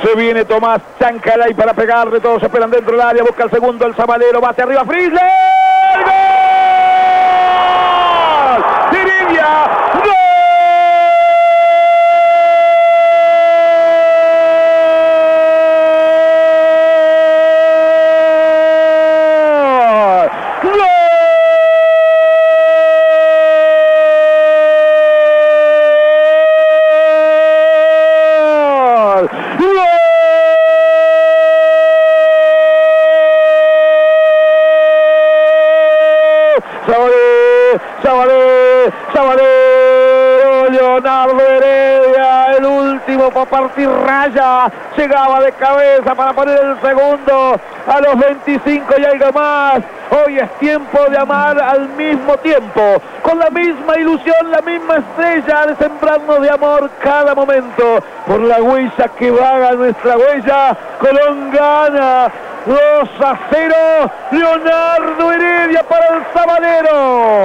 Se viene Tomás Chancalay para pegarle. Todos esperan dentro del área. Busca el segundo, el Sabalero. Va hacia arriba. Frizzler. ¡Gol! ¡Heredia! ¡Gol! Sabalero, Leonardo Heredia, el último para partir raya, llegaba de cabeza para poner el segundo a los 25 y algo más. Hoy es tiempo de amar al mismo tiempo, con la misma ilusión, la misma estrella, de sembrarnos de amor cada momento. Por la huella que vaga nuestra huella, Colón gana 2-0, Leonardo Heredia para el Sabalero.